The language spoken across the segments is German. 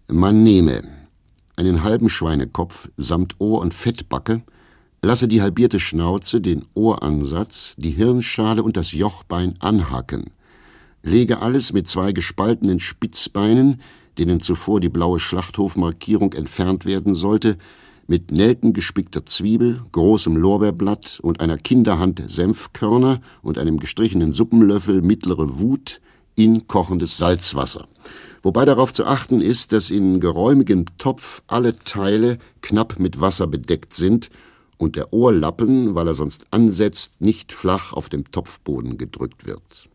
Man nehme einen halben Schweinekopf samt Ohr und Fettbacke, lasse die halbierte Schnauze, den Ohransatz, die Hirnschale und das Jochbein anhacken, lege alles mit 2 gespaltenen Spitzbeinen, denen zuvor die blaue Schlachthofmarkierung entfernt werden sollte, mit Nelken gespickter Zwiebel, großem Lorbeerblatt und einer Kinderhand Senfkörner und einem gestrichenen Suppenlöffel mittlere Wut in kochendes Salzwasser. Wobei darauf zu achten ist, dass in geräumigem Topf alle Teile knapp mit Wasser bedeckt sind und der Ohrlappen, weil er sonst ansetzt, nicht flach auf dem Topfboden gedrückt wird.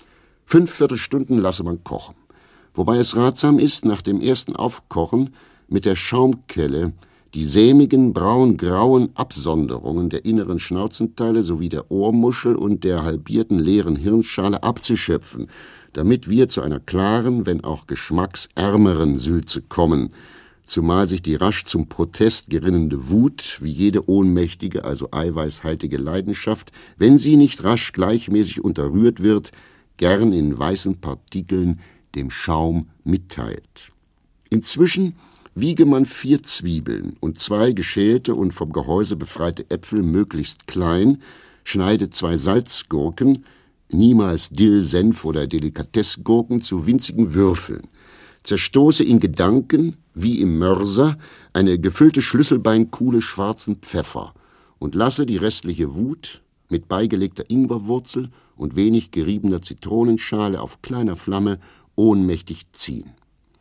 5 Viertelstunden lasse man kochen, wobei es ratsam ist, nach dem ersten Aufkochen mit der Schaumkelle die sämigen braun-grauen Absonderungen der inneren Schnauzenteile sowie der Ohrmuschel und der halbierten leeren Hirnschale abzuschöpfen, damit wir zu einer klaren, wenn auch geschmacksärmeren Sülze kommen, zumal sich die rasch zum Protest gerinnende Wut, wie jede ohnmächtige, also eiweißhaltige Leidenschaft, wenn sie nicht rasch gleichmäßig unterrührt wird, gern in weißen Partikeln dem Schaum mitteilt. Inzwischen wiege man 4 Zwiebeln und 2 geschälte und vom Gehäuse befreite Äpfel möglichst klein, schneide 2 Salzgurken, niemals Dill, Senf oder Delikatessgurken, zu winzigen Würfeln, zerstoße in Gedanken, wie im Mörser, eine gefüllte Schlüsselbeinkuhle schwarzen Pfeffer und lasse die restliche Wut mit beigelegter Ingwerwurzel und wenig geriebener Zitronenschale auf kleiner Flamme ohnmächtig ziehen.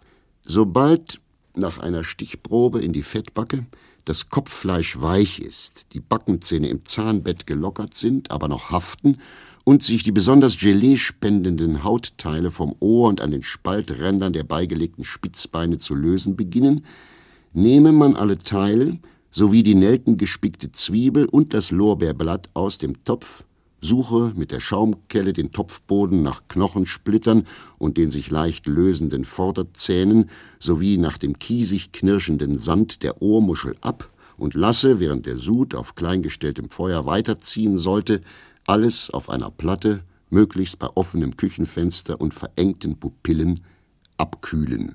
Sobald nach einer Stichprobe in die Fettbacke das Kopffleisch weich ist, die Backenzähne im Zahnbett gelockert sind, aber noch haften und sich die besonders Gelee spendenden Hautteile vom Ohr und an den Spalträndern der beigelegten Spitzbeine zu lösen beginnen, nehme man alle Teile sowie die nelkengespickte Zwiebel und das Lorbeerblatt aus dem Topf, suche mit der Schaumkelle den Topfboden nach Knochensplittern und den sich leicht lösenden Vorderzähnen sowie nach dem kiesig knirschenden Sand der Ohrmuschel ab und lasse, während der Sud auf kleingestelltem Feuer weiterziehen sollte, alles auf einer Platte, möglichst bei offenem Küchenfenster und verengten Pupillen, abkühlen.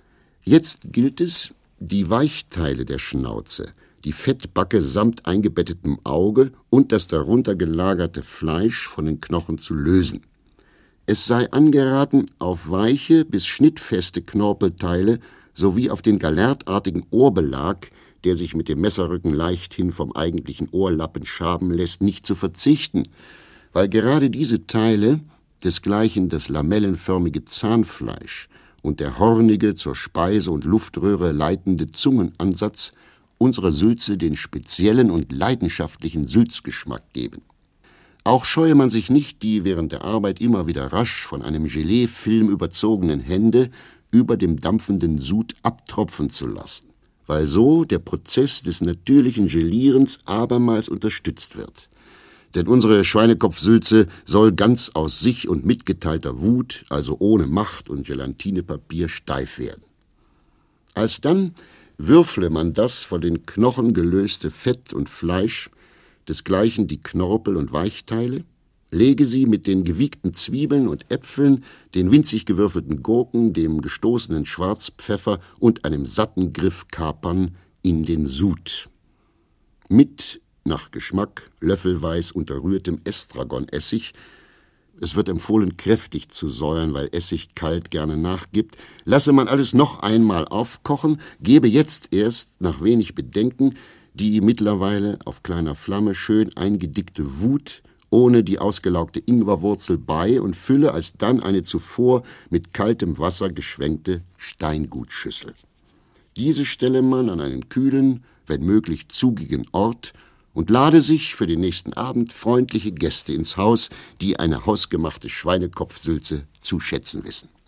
Jetzt gilt es, die Weichteile der Schnauze, die Fettbacke samt eingebettetem Auge und das darunter gelagerte Fleisch von den Knochen zu lösen. Es sei angeraten, auf weiche bis schnittfeste Knorpelteile sowie auf den galertartigen Ohrbelag, der sich mit dem Messerrücken leichthin vom eigentlichen Ohrlappen schaben lässt, nicht zu verzichten, weil gerade diese Teile, desgleichen das lamellenförmige Zahnfleisch und der hornige, zur Speise- und Luftröhre leitende Zungenansatz unserer Sülze den speziellen und leidenschaftlichen Sülzgeschmack geben. Auch scheue man sich nicht, die während der Arbeit immer wieder rasch von einem Geleefilm überzogenen Hände über dem dampfenden Sud abtropfen zu lassen, weil so der Prozess des natürlichen Gelierens abermals unterstützt wird. Denn unsere Schweinekopfsülze soll ganz aus sich und mitgeteilter Wut, also ohne Macht und Gelatinepapier, steif werden. Alsdann würfle man das von den Knochen gelöste Fett und Fleisch, desgleichen die Knorpel und Weichteile, lege sie mit den gewiegten Zwiebeln und Äpfeln, den winzig gewürfelten Gurken, dem gestoßenen Schwarzpfeffer und einem satten Griff Kapern in den Sud. Mit, nach Geschmack, löffelweis unterrührtem Estragonessig, es wird empfohlen, kräftig zu säuern, weil Essig kalt gerne nachgibt, lasse man alles noch einmal aufkochen, gebe jetzt erst, nach wenig Bedenken, die mittlerweile auf kleiner Flamme schön eingedickte Wut ohne die ausgelaugte Ingwerwurzel bei und fülle alsdann eine zuvor mit kaltem Wasser geschwenkte Steingutschüssel. Diese stelle man an einen kühlen, wenn möglich zugigen Ort und lade sich für den nächsten Abend freundliche Gäste ins Haus, die eine hausgemachte Schweinekopfsülze zu schätzen wissen.